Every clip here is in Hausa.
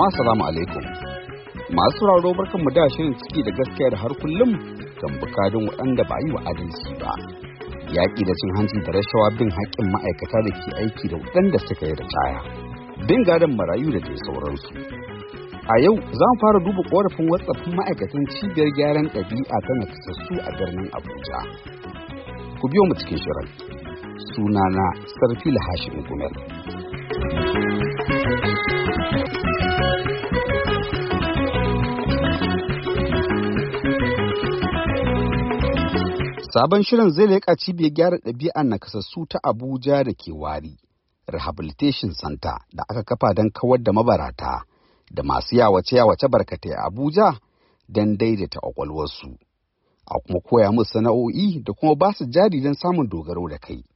Jama'a salamu alaikum. Masu sauraro barkanmu da shirin ciki da gaskiya da har kullum kan bukadin waɗanda ba yi wa adalci ba. Yaƙi da cin hanci da rashawa, bin haƙƙin ma'aikata da ke aiki da waɗanda suka yi ritaya, bin gadon marayu da dai sauransu. A yau za mu fara duba ƙorafin watsafin ma'aikatan cibiyar gyaran ɗabi'a ta nakasassu a birnin Abuja. Ku biyo mu cikin shirin. Sunana Sarfila Hashim Gumel. Sabon shirin zai leƙa cibiyar gyara ɗabi'ar nakasassu ta Abuja da ke Wari, Rehabilitation Center da aka kafa don kawar da mabarata da masu yawace-yawace barkatai a Abuja don daidaita ƙwaƙwalwarsu, a kuma koya musu sana'o'i da kuma ba su jari don samun dogaro da kai.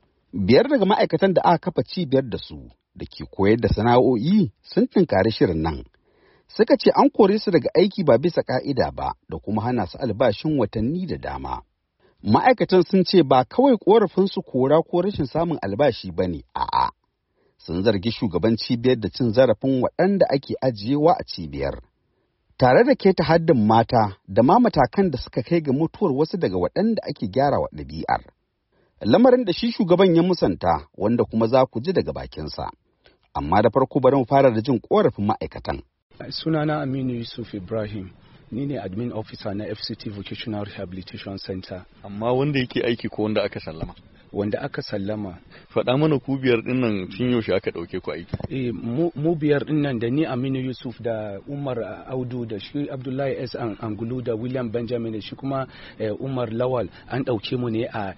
5 daga ma'aikatan da aka kafa cibiyar da su da ke koyar da sana'o'i sun tunkari shirin nan. Suka ce an kore su daga aiki ba bisa ƙa'ida ba da kuma hana su albashin watanni da dama. Ma'aikatan sun ce ba kawai ƙorafinsu kora ko rashin samun albashi ba ne, a'a. Sun zargi shugaban cibiyar da cin zarafin waɗanda ake ajiyewa a cibiyar, tare da keta haddin mata da ma matakan da suka kai ga mutuwar wasu daga waɗanda ake gyara wa ɗabi'ar. Lamarin da shi shugaban ya musanta, wanda kuma za ku ji daga bakinsa. Amma da farko bari mu fara da jin ƙorafin ma'aikatan. Sunana Aminu Yusuf Ibrahim. Ni ne admin officer na FCT Vocational Rehabilitation Center. Amma wanda yake aiki ko wanda aka sallama? Wanda aka sallama. Faɗa mana ku 5 ɗin nan tun yaushe aka ɗauke ku aiki? Mu 5 ɗin nan da ni Aminu Yusuf da Umar Audu da shi Abdullahi S. Angulu da William Benjamin da shi kuma Umar Lawal an ɗauke mu ne a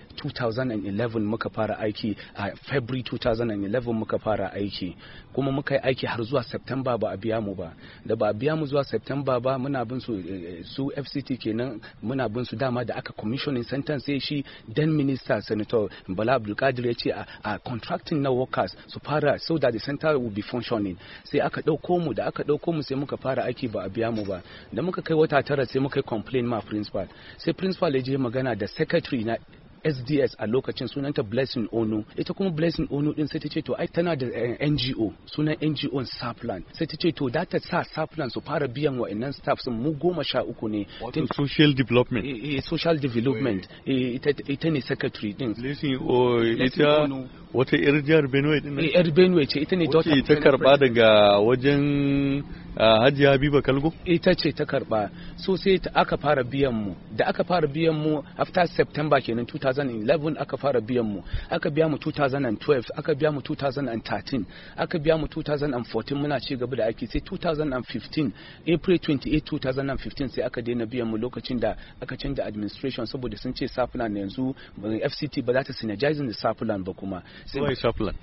2011 muka fara aiki, a February 2011 muka fara aiki. Kuma muka yi aiki har zuwa September ba a biya mu ba. Da ba a biya mu zuwa September ba muna bin su FCT kenan muna bin su dama da aka commissioning sentence sai shi then minister Senator Bala Abdulkadir ya ce a contracting na workers su fara so that the center will be functioning. Sai aka ɗauko mu, da aka ɗauko mu sai muka fara aiki ba a biya mu ba. Da muka kai wata 9 sai muka yi complain ma principal. Sai principal ya je magana da secretary na SDS a lokacin, sunanta Blessing Onu. Ita kuma Blessing Onu din sai ta ce to ai tana da NGO, sunan NGO Saplan. Sai ta ce to da ta sa Saplan su fara biyan wa'annan staff sun mu 13 ne. Social development. Social development. Ita ne secretary din. Blessing ita wata yar jihar Benue din nan. Yar Benue ce, ita ne daughter. Ita karba daga wajen Hajiya Habiba Kalgo? Ita ce ta karba. So sai aka fara biyan mu. Da aka fara biyan mu after September kenan 2011 aka fara biyan mu. Aka biya mu 2012, aka biya mu 2013, aka biya mu 2014 muna ci gaba da aiki sai 2015, April 28, 2015 sai aka daina biyan mu lokacin da aka canza administration saboda sun ce Saplan yanzu FCT ba za ta synergizing da Saplan ba kuma. Why Saplan?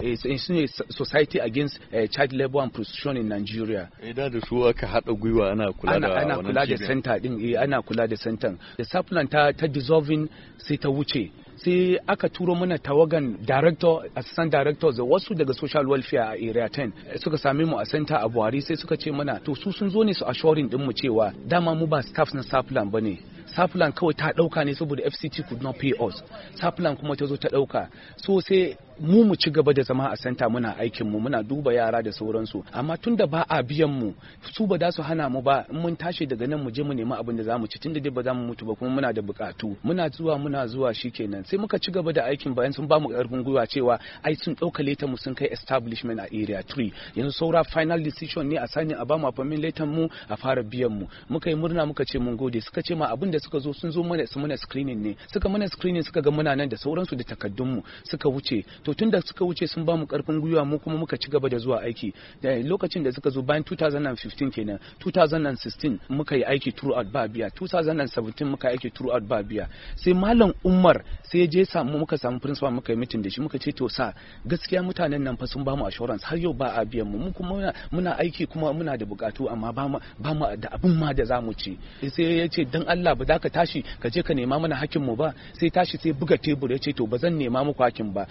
Society Against Child Labor and Prostitution in Nigeria. Da su aka haɗa gwiwa ana kula da center din, ana kula da center. Da Saplan ta dissolving sai ta wuce. Sai aka turo mana tawagan director, assistant directors da wasu daga social welfare a area 10 suka same mu a center a Buhari sai suka ce mana to su sun zo ne su assuring din mu cewa dama mu ba staff na Saplan bane. Saplan kawai ta dauka ne saboda FCT could not pay us. Saplan kuma ta zo ta dauka. So sai mu ci gaba da zama a center muna aikin mu, muna duba yara da sauransu. Amma tunda ba a biyan mu, su ba za su hana mu ba in mun tashi daga nan mu je mu nemi abin da zamu ci, tunda dai ba za mu mutu ba kuma muna da bukatu. Muna zuwa shikenan. Sai muka ci gaba da aikin bayan sun ba mu karfin gwiwa cewa ai sun dauka leta mu sun kai establishment a area 3. Yanzu saura final decision ne a sani a ba mu appointment letter mu a fara biyan mu. Muka yi murna muka ce mun gode. Suka ce ma abin da suka zo sun zo mana su mana screening ne. Suka mana screening suka ga muna nan da sauransu da takaddun mu suka wuce. To tunda suka wuce sun ba mu karfin gwiwa mu kuma muka ci gaba da zuwa aiki. Da lokacin da suka zo bayan 2015 kenan, 2016 muka yi aiki throughout ba biya, 2017 muka yi aiki throughout ba biya. Sai Malam Umar sai je muka samu principal muka yi meeting da shi muka ce to sa gaskiya mutanen nan fa sun ba mu assurance har yau ba a biyan mu kuma muna aiki kuma muna da bukatu amma ba mu da abin ma da zamu ci. Sai ya ce dan Allah ba za ka tashi ka je ka nema mana hakkin mu ba. Sai tashi sai buga tebur ya ce to ba zan nema muku hakkin ba, in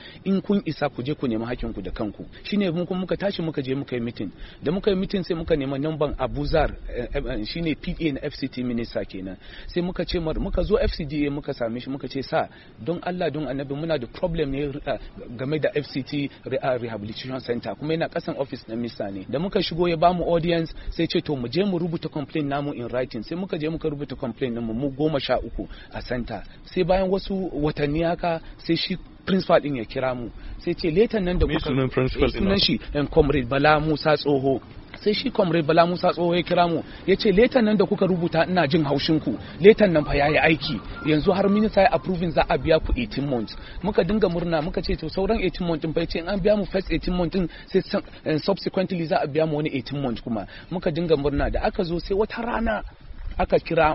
kun isa ku je ku nemi hakkin ku da kanku. Shine mun kuma muka tashi muka je muka yi meeting, da muka yi meeting sai muka nema number Abuzar shine PA na FCT minister kenan. Sai muka ce muka zo FCDA muka same shi muka ce sa don Allah don Annabi muna da problem ne game da FCT Rehabilitation Center kuma yana kasan office na minister ne. Da muka shigo ya bamu audience sai ce to mu je mu rubuta complaint namu in writing. Sai muka je muka rubuta complaint namu mu 13 a center. Sai bayan wasu watanni haka sai shi principal din ya kira mu sai ce letan nan da kuka sunan shi comrade Bala Musa Tsoho. Sai shi comrade Bala Musa Tsoho ya kira mu ya ce letan nan da kuka rubuta ina jin haushin ku, letan nan fa yayi aiki yanzu har minista ya approving za a biya ku 18 months. Muka dinga murna muka ce to sauran 18 months din fa yace an biya mu first 18 months din sai subsequently za a biya mu wani 18 months kuma. Muka dinga murna da aka zo sai wata rana aka kira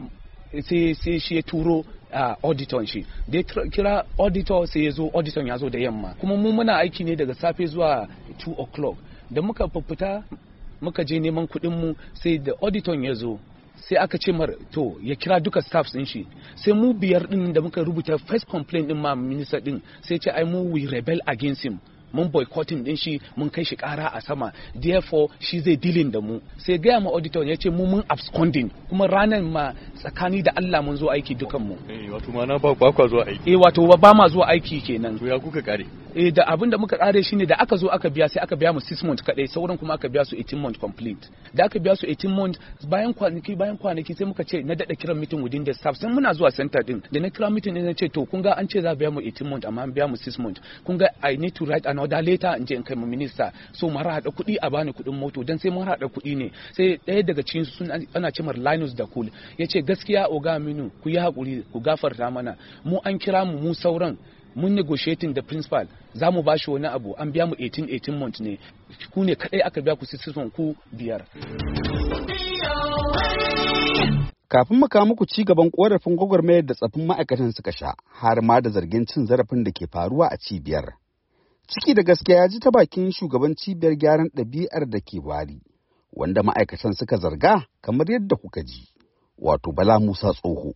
sai shi ya turo auditor shi da ya kira auditor sai ya zo auditor ya zo da yamma kuma mu muna aiki ne daga safe zuwa 2 o'clock. Da muka fita muka je neman kuɗin mu sai da auditor ya zo sai aka ce mar to ya kira duka staffs din shi. Sai mu 5 din da muka rubuta first complaint din ma minister din sai ce ai mu we rebel against him, mun boycotting din shi mun kai shi kara a sama, therefore shi zai dealing da mu. Sai gaya ma auditor ya ce mu mun absconding kuma ranar ma tsakani da Allah mun zo aiki dukan mu. Wato ma na ba kwa zuwa aiki. Wato ba ma zuwa aiki kenan. To ya kuka kare? Da abin da muka kare shine da aka zo aka biya sai aka biya mu 6 months kadai, sauran kuma aka biya su 18 months complete. Da aka biya su 18 months bayan kwanaki sai muka ce na dada kiran meeting within the staff. Sai muna zuwa center din da na kira meeting din na ce to kun ga an ce za biya mu 18 months amma an biya mu 6 months. Kun ga I need to write another letter in je in kai mu minister, so mu hada kuɗi a bani kuɗin moto dan sai mun hada kuɗi ne. Sai ɗaya daga cikin su ana ce mar Linus da Cool yace gaskiya Oga Aminu ku yi hakuri ku gafarta mana, mu an kira mu sauran mun negotiating da principal za mu bashi wani abu an biya mu 18 months ne, ku ne kadai aka biya ku 6 months ku 5. Kafin mu kawo muku ci gaban korafin gwagwarmayar da tsafin ma'aikatan suka sha har ma da zargin cin zarafin da ke faruwa a cibiyar. Ciki da gaskiya ya ji ta bakin shugaban cibiyar gyaran ɗabi'ar da ke Wari, wanda ma'aikatan suka zarga kamar yadda kuka ji, wato Bala Musa Tsoho.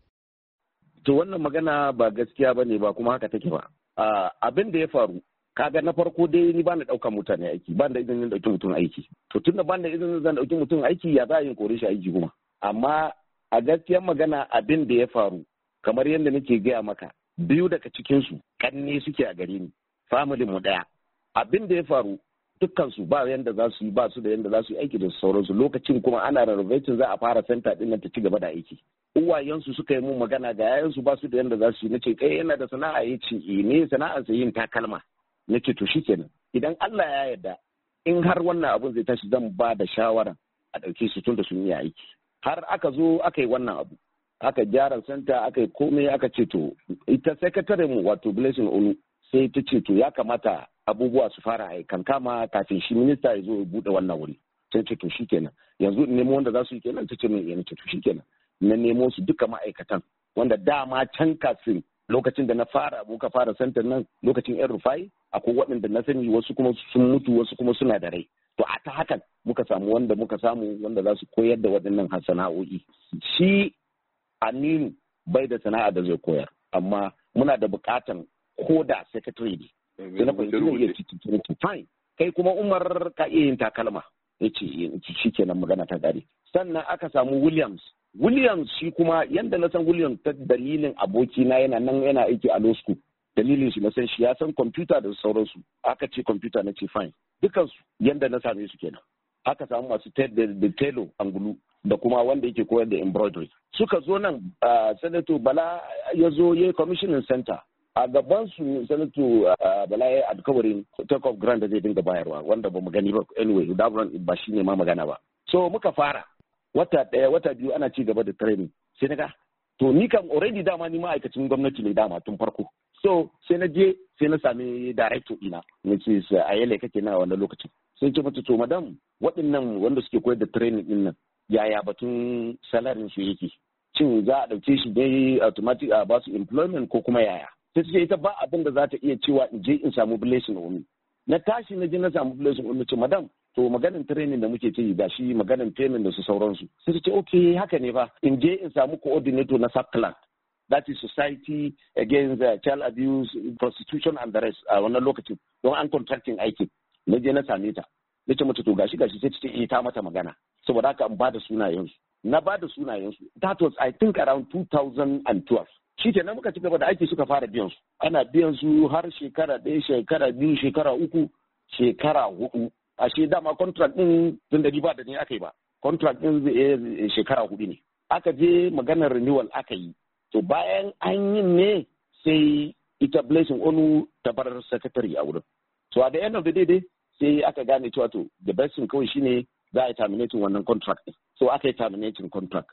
To wannan magana ba gaskiya ba ne ba kuma haka take ba. Abin da ya faru, kaga na farko dai ni ba na ɗaukan mutane aiki, ba da izinin ɗauki mutum aiki. To tunda ba da izinin zan ɗauki mutum aiki ya za a yin kore shi aiki kuma. Amma a gaskiyar magana abin da ya faru, kamar yadda nake gaya maka, 2 daga cikinsu ƙanne suke a gare ni. Family mu ɗaya. Abin da ya faru dukkansu ba yanda za su yi, ba su da yanda za su yi aiki da sauransu. Lokacin kuma ana renovating za a fara center din nan ta ci gaba da aiki. Uwayensu suka yi mun magana ga yayansu ba su da yanda za su yi, nace kai yana da sana'a yace ne sana'ar sa yin takalma. Nace to shikenan idan Allah ya yarda in har wannan abun zai tashi zan ba da shawara a ɗauke su tun da sun yi aiki. Har aka zo aka yi wannan abu. Aka gyara center aka yi komai aka ce to ita secretary mu wato Blessing Onu sai ta ce to ya kamata abubuwa su fara aikan kama kafin shi minista ya zo ya bude wannan wuri. Sai ce to shikenan yanzu nemo wanda za su yi kenan, ta ce min yana ce to shikenan na nemo su duka ma'aikatan wanda dama can kafin lokacin da na fara muka fara santar nan lokacin yan Rufai akwai waɗanda na sani wasu kuma sun mutu wasu kuma suna da rai. To a ta hakan muka samu wanda za su koyar da waɗannan sana'o'i. Shi Aminu bai da sana'a da zai koyar amma muna da buƙatan ko da secretary ne. Sai na fahimci zai iya cikin fine. Kai kuma Umar ka iya yin takalma. Ya ce shi kenan magana ta gare. Sannan aka samu Williams shi kuma yanda na san Williams ta dalilin abokina yana nan yana aiki a law school. Dalilin shi na san shi ya san kwamfuta da sauransu. Aka ce kwamfuta na ce fine. Dukansu yanda na same su kenan. Aka samu masu da telo angulu da kuma wanda yake koyar da embroidery. Suka zo nan Sanato Bala ya zo ya yi commissioning center. A gaban su Sanato Bala ya alkawarin take off grant da zai dinga bayarwa wanda ba mu gani ba anyway da ba shi ne ma magana ba. So muka fara wata 1 wata 2 ana ci gaba da training. Sai naga to ni kam already dama ni ma'aikacin gwamnati ne dama tun farko. So sai na je sai na sami director ina nace a yale kake na wannan lokacin. Sai ce mata to madam waɗannan wanda suke koyar da training din nan yaya batun salarin su yake? Shin za a ɗauke shi dai automatic a basu employment ko kuma yaya? Sai ce ita ba abin da za ta iya cewa in je in samu Blessing Onu. Na tashi na je na samu Blessing Onu ce madam to maganin training da muke yi ga shi maganin payment da su sauransu. Sai ta ce okay haka ne ba in je in samu coordinator na subclass that is Society Against Child Abuse, Prostitution and the rest a wannan lokacin don an contracting aikin na je na same ta nace mata to gashi sai ta ce ta mata magana saboda haka an bada sunayensu na bada sunayensu that was I think around 2012 shi ke nan muka ci gaba da aiki suka fara biyan su ana biyan su har shekara 1 shekara 2 shekara 3 shekara 4 ashe dama contract din tun da ba da ne aka yi ba contract din shekara 4 ne aka je maganar renewal aka yi to bayan an yi ne sai ita Blessing Onu ta bar secretary a wurin so at the end of the day sai aka gane cewa to the best thing kawai shine za a terminating wannan contract din so aka yi terminating contract.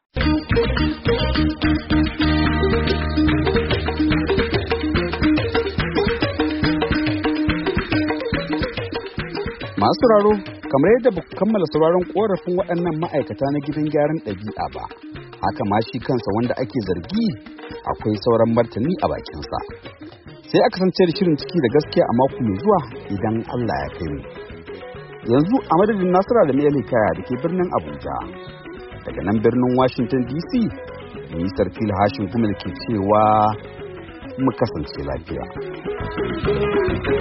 Masu sauraro, kamar yadda ba ku kammala sauraron korafin waɗannan ma'aikata na gidan gyaran ɗabi'a ba, haka ma shi kansa wanda ake zargi akwai sauran martani a bakinsa. Sai a kasance da shirin ciki da gaskiya a mako mai zuwa idan Allah ya kai mu. Yanzu a madadin Nasira da Mai Kaya da ke birnin Abuja, daga nan birnin Washington DC, Mr. Phil Hashin Gumel ke cewa mu kasance lafiya.